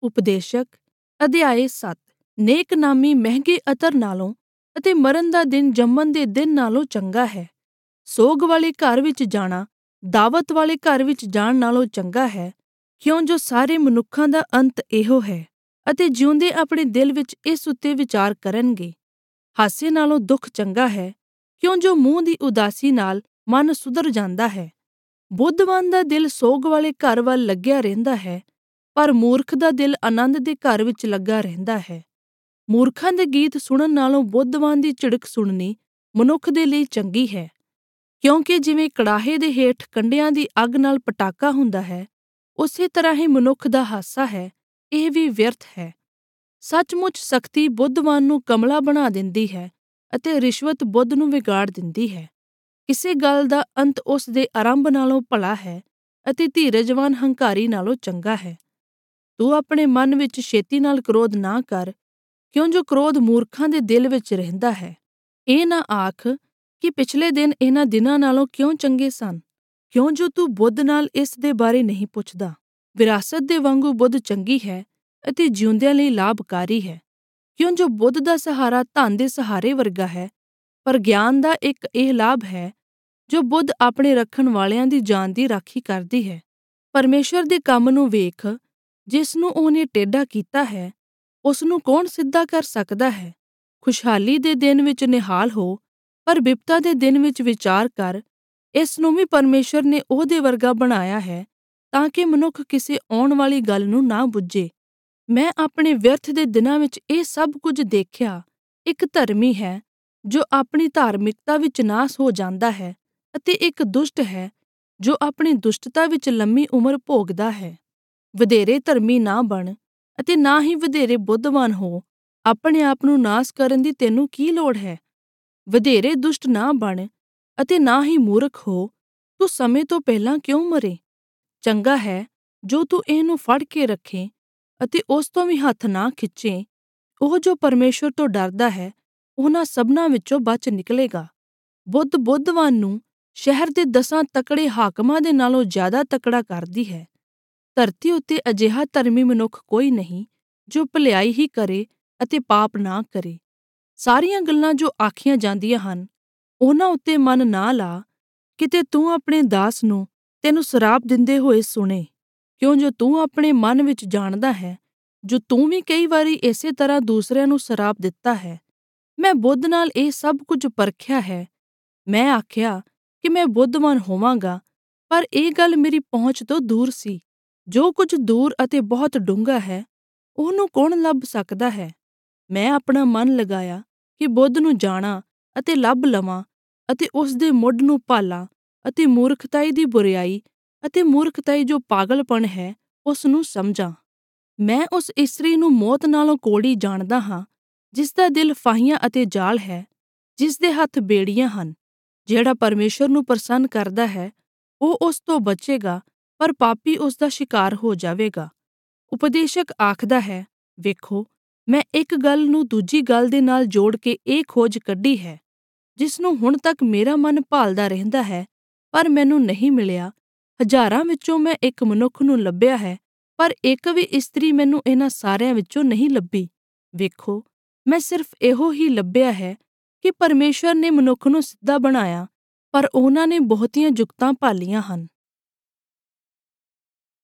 ਉਪਦੇਸ਼ਕ ਅਧਿਆਇ 7। ਨੇਕਨਾਮੀ ਮਹਿੰਗੇ ਅਤਰ ਨਾਲੋਂ ਅਤੇ ਮਰਨ ਦਾ ਦਿਨ ਜੰਮਣ ਦੇ ਦਿਨ ਨਾਲੋਂ ਚੰਗਾ ਹੈ। ਸੋਗ ਵਾਲੇ ਘਰ ਵਿੱਚ ਜਾਣਾ ਦਾਵਤ ਵਾਲੇ ਘਰ ਵਿੱਚ ਜਾਣ ਨਾਲੋਂ ਚੰਗਾ ਹੈ, ਕਿਉਂ ਜੋ ਸਾਰੇ ਮਨੁੱਖਾਂ ਦਾ ਅੰਤ ਇਹੋ ਹੈ ਅਤੇ ਜਿਉਂਦੇ ਆਪਣੇ ਦਿਲ ਵਿੱਚ ਇਸ ਉੱਤੇ ਵਿਚਾਰ ਕਰਨਗੇ। ਹਾਸੇ ਨਾਲੋਂ ਦੁੱਖ ਚੰਗਾ ਹੈ, ਕਿਉਂ ਜੋ ਮੂੰਹ ਦੀ ਉਦਾਸੀ ਨਾਲ ਮਨ ਸੁਧਰ ਜਾਂਦਾ ਹੈ। ਬੁੱਧਵਾਨ ਦਾ ਦਿਲ ਸੋਗ ਵਾਲੇ ਘਰ ਵੱਲ ਲੱਗਿਆ ਰਹਿੰਦਾ ਹੈ, ਪਰ ਮੂਰਖ ਦਾ ਦਿਲ ਆਨੰਦ ਦੇ ਘਰ ਵਿੱਚ ਲੱਗਾ ਰਹਿੰਦਾ ਹੈ। ਮੂਰਖਾਂ ਦੇ ਗੀਤ ਸੁਣਨ ਨਾਲੋਂ ਬੁੱਧਵਾਨ ਦੀ ਝਿੜਕ ਸੁਣਨੀ ਮਨੁੱਖ ਦੇ ਲਈ ਚੰਗੀ ਹੈ, ਕਿਉਂਕਿ ਜਿਵੇਂ ਕੜਾਹੇ ਦੇ ਹੇਠ ਕੰਡਿਆਂ ਦੀ ਅੱਗ ਨਾਲ ਪਟਾਕਾ ਹੁੰਦਾ ਹੈ, ਉਸੇ ਤਰ੍ਹਾਂ ਹੀ ਮਨੁੱਖ ਦਾ ਹਾਸਾ ਹੈ, ਇਹ ਵੀ ਵਿਅਰਥ ਹੈ। ਸੱਚਮੁੱਚ ਸਖਤੀ ਬੁੱਧਵਾਨ ਨੂੰ ਕਮਲਾ ਬਣਾ ਦਿੰਦੀ ਹੈ ਅਤੇ ਰਿਸ਼ਵਤ ਬੁੱਧ ਨੂੰ ਵਿਗਾੜ ਦਿੰਦੀ ਹੈ। ਕਿਸੇ ਗੱਲ ਦਾ ਅੰਤ ਉਸ ਦੇ ਆਰੰਭ ਨਾਲੋਂ ਭਲਾ ਹੈ ਅਤੇ ਧੀਰਜਵਾਨ ਹੰਕਾਰੀ ਨਾਲੋਂ ਚੰਗਾ ਹੈ। ਤੂੰ ਆਪਣੇ ਮਨ ਵਿੱਚ ਛੇਤੀ ਨਾਲ ਕ੍ਰੋਧ ਨਾ ਕਰ, ਕਿਉਂ ਜੋ ਕ੍ਰੋਧ ਮੂਰਖਾਂ ਦੇ ਦਿਲ ਵਿੱਚ ਰਹਿੰਦਾ ਹੈ। ਇਹ ਨਾ ਆਖ ਕਿ ਪਿਛਲੇ ਦਿਨ ਇਹਨਾਂ ਦਿਨਾਂ ਨਾਲੋਂ ਕਿਉਂ ਚੰਗੇ ਸਨ, ਕਿਉਂ ਜੋ ਤੂੰ ਬੁੱਧ ਨਾਲ ਇਸ ਦੇ ਬਾਰੇ ਨਹੀਂ ਪੁੱਛਦਾ। ਵਿਰਾਸਤ ਦੇ ਵਾਂਗੂ ਬੁੱਧ ਚੰਗੀ ਹੈ ਅਤੇ ਜਿਉਂਦਿਆਂ ਲਈ ਲਾਭਕਾਰੀ ਹੈ, ਕਿਉਂ ਜੋ ਬੁੱਧ ਦਾ ਸਹਾਰਾ ਧਨ ਦੇ ਸਹਾਰੇ ਵਰਗਾ ਹੈ। ਪਰ ਗਿਆਨ ਦਾ ਇੱਕ ਇਹ ਲਾਭ ਹੈ ਜੋ ਬੁੱਧ ਆਪਣੇ ਰੱਖਣ ਵਾਲਿਆਂ ਦੀ ਜਾਨ ਦੀ ਰਾਖੀ ਕਰਦੀ ਹੈ। ਪਰਮੇਸ਼ਰ ਦੇ ਕੰਮ ਨੂੰ ਵੇਖ, ਜਿਸ ਨੂੰ ਉਹਨੇ ਟੇਢਾ ਕੀਤਾ ਹੈ, ਉਸ ਨੂੰ ਕੌਣ ਸਿੱਧਾ ਕਰ ਸਕਦਾ ਹੈ। ਖੁਸ਼ਹਾਲੀ ਦੇ ਦਿਨ ਵਿੱਚ ਨਿਹਾਲ ਹੋ, ਪਰ ਬਿਪਤਾ ਦੇ ਦਿਨ ਵਿੱਚ ਵਿਚਾਰ ਕਰ। ਇਸ ਨੂੰ ਵੀ ਪਰਮੇਸ਼ਰ ਨੇ ਉਹਦੇ ਵਰਗਾ ਬਣਾਇਆ ਹੈ, ਤਾਂ ਕਿ ਮਨੁੱਖ ਕਿਸੇ ਆਉਣ ਵਾਲੀ ਗੱਲ ਨੂੰ ਨਾ ਬੁੱਝੇ। ਮੈਂ ਆਪਣੇ ਵਿਅਰਥ ਦੇ ਦਿਨਾਂ ਵਿੱਚ ਇਹ ਸਭ ਕੁਝ ਦੇਖਿਆ। ਇੱਕ ਧਰਮੀ ਹੈ ਜੋ ਆਪਣੀ ਧਾਰਮਿਕਤਾ ਵਿੱਚ ਨਾਸ ਹੋ ਜਾਂਦਾ ਹੈ, ਅਤੇ ਇੱਕ ਦੁਸ਼ਟ ਹੈ ਜੋ ਆਪਣੀ ਦੁਸ਼ਟਤਾ ਵਿੱਚ ਲੰਮੀ ਉਮਰ ਭੋਗਦਾ ਹੈ। ਵਧੇਰੇ ਧਰਮੀ ਨਾ ਬਣ ਅਤੇ ਨਾ ਹੀ ਵਧੇਰੇ ਬੁੱਧਵਾਨ ਹੋ। ਆਪਣੇ ਆਪ ਨੂੰ ਨਾਸ ਕਰਨ ਦੀ ਤੈਨੂੰ ਕੀ ਲੋੜ ਹੈ। ਵਧੇਰੇ ਦੁਸ਼ਟ ਨਾ ਬਣ ਅਤੇ ਨਾ ਹੀ ਮੂਰਖ ਹੋ। ਤੂੰ ਸਮੇਂ ਤੋਂ ਪਹਿਲਾਂ ਕਿਉਂ ਮਰੇ? ਚੰਗਾ ਹੈ ਜੋ ਤੂੰ ਇਹਨੂੰ ਫੜ ਕੇ ਰੱਖੇ ਅਤੇ ਉਸ ਤੋਂ ਵੀ ਹੱਥ ਨਾ ਖਿੱਚੇ। ਉਹ ਜੋ ਪਰਮੇਸ਼ਰ ਤੋਂ ਡਰਦਾ ਹੈ, ਉਹਨਾਂ ਸਭਨਾਂ ਵਿੱਚੋਂ ਬਚ ਨਿਕਲੇਗਾ। ਬੁੱਧ ਬੁੱਧਵਾਨ ਨੂੰ ਸ਼ਹਿਰ ਦੇ 10 ਤਕੜੇ ਹਾਕਮਾਂ ਦੇ ਨਾਲੋਂ ਜ਼ਿਆਦਾ ਤਕੜਾ ਕਰਦੀ ਹੈ। ਧਰਤੀ ਉੱਤੇ ਅਜਿਹਾ ਧਰਮੀ ਮਨੁੱਖ ਕੋਈ ਨਹੀਂ ਜੋ ਭਲਾਈ ਹੀ ਕਰੇ ਅਤੇ ਪਾਪ ਨਾ ਕਰੇ। ਸਾਰੀਆਂ ਗੱਲਾਂ ਜੋ ਆਖੀਆਂ ਜਾਂਦੀਆਂ ਹਨ, ਉਹਨਾਂ ਉੱਤੇ ਮਨ ਨਾ ਲਾ, ਕਿਤੇ ਤੂੰ ਆਪਣੇ ਦਾਸ ਨੂੰ ਤੈਨੂੰ ਸਰਾਪ ਦਿੰਦੇ ਹੋਏ ਸੁਣੇ, ਕਿਉਂ ਜੋ ਤੂੰ ਆਪਣੇ ਮਨ ਵਿੱਚ ਜਾਣਦਾ ਹੈ ਜੋ ਤੂੰ ਵੀ ਕਈ ਵਾਰੀ ਇਸੇ ਤਰ੍ਹਾਂ ਦੂਸਰਿਆਂ ਨੂੰ ਸਰਾਪ ਦਿੱਤਾ ਹੈ। ਮੈਂ ਬੁੱਧ ਨਾਲ ਇਹ ਸਭ ਕੁਝ ਪਰਖਿਆ ਹੈ। ਮੈਂ ਆਖਿਆ ਕਿ ਮੈਂ ਬੁੱਧਵਾਨ ਹੋਵਾਂਗਾ, ਪਰ ਇਹ ਗੱਲ ਮੇਰੀ ਪਹੁੰਚ ਤੋਂ ਦੂਰ ਸੀ। ਜੋ ਕੁਝ ਦੂਰ ਅਤੇ ਬਹੁਤ ਡੂੰਘਾ ਹੈ, ਉਹਨੂੰ ਕੌਣ ਲੱਭ ਸਕਦਾ ਹੈ। ਮੈਂ ਆਪਣਾ ਮਨ ਲਗਾਇਆ ਕਿ ਬੁੱਧ ਨੂੰ ਜਾਣਾ ਅਤੇ ਲੱਭ ਲਵਾਂ ਅਤੇ ਉਸ ਦੇ ਮੁੱਢ ਨੂੰ ਭਾਲਾਂ ਅਤੇ ਮੂਰਖਤਾਈ ਦੀ ਬੁਰਿਆਈ ਅਤੇ ਮੂਰਖਤਾਈ ਜੋ ਪਾਗਲਪਣ ਹੈ, ਉਸ ਨੂੰ ਸਮਝਾਂ। ਮੈਂ ਉਸ ਇਸਤਰੀ ਨੂੰ ਮੌਤ ਨਾਲੋਂ ਕੋੜੀ ਜਾਣਦਾ ਹਾਂ, ਜਿਸ ਦਾ ਦਿਲ ਫਾਹੀਆਂ ਅਤੇ ਜਾਲ ਹੈ, ਜਿਸ ਦੇ ਹੱਥ ਬੇੜੀਆਂ ਹਨ। ਜਿਹੜਾ ਪਰਮੇਸ਼ਰ ਨੂੰ ਪ੍ਰਸੰਨ ਕਰਦਾ ਹੈ, ਉਹ ਉਸ ਤੋਂ ਬਚੇਗਾ, ਪਰ ਪਾਪੀ ਉਸ ਦਾ ਸ਼ਿਕਾਰ ਹੋ ਜਾਵੇਗਾ। ਉਪਦੇਸ਼ਕ ਆਖਦਾ ਹੈ, ਵੇਖੋ, ਮੈਂ ਇੱਕ ਗੱਲ ਨੂੰ ਦੂਜੀ ਗੱਲ ਦੇ ਨਾਲ ਜੋੜ ਕੇ ਇਹ ਖੋਜ ਕੱਢੀ ਹੈ, ਜਿਸ ਨੂੰ ਹੁਣ ਤੱਕ ਮੇਰਾ ਮਨ ਭਾਲਦਾ ਰਹਿੰਦਾ ਹੈ, ਪਰ ਮੈਨੂੰ ਨਹੀਂ ਮਿਲਿਆ। ਹਜ਼ਾਰਾਂ ਵਿੱਚੋਂ ਮੈਂ ਇੱਕ ਮਨੁੱਖ ਨੂੰ ਲੱਭਿਆ ਹੈ, ਪਰ ਇੱਕ ਵੀ ਇਸਤਰੀ ਮੈਨੂੰ ਇਹਨਾਂ ਸਾਰਿਆਂ ਵਿੱਚੋਂ ਨਹੀਂ ਲੱਭੀ। ਵੇਖੋ, ਮੈਂ ਸਿਰਫ ਇਹੋ ਹੀ ਲੱਭਿਆ ਹੈ ਕਿ ਪਰਮੇਸ਼ਰ ਨੇ ਮਨੁੱਖ ਨੂੰ ਸਿੱਧਾ ਬਣਾਇਆ, ਪਰ ਉਹਨਾਂ ਨੇ ਬਹੁਤੀਆਂ ਜੁਗਤਾਂ ਭਾਲੀਆਂ ਹਨ।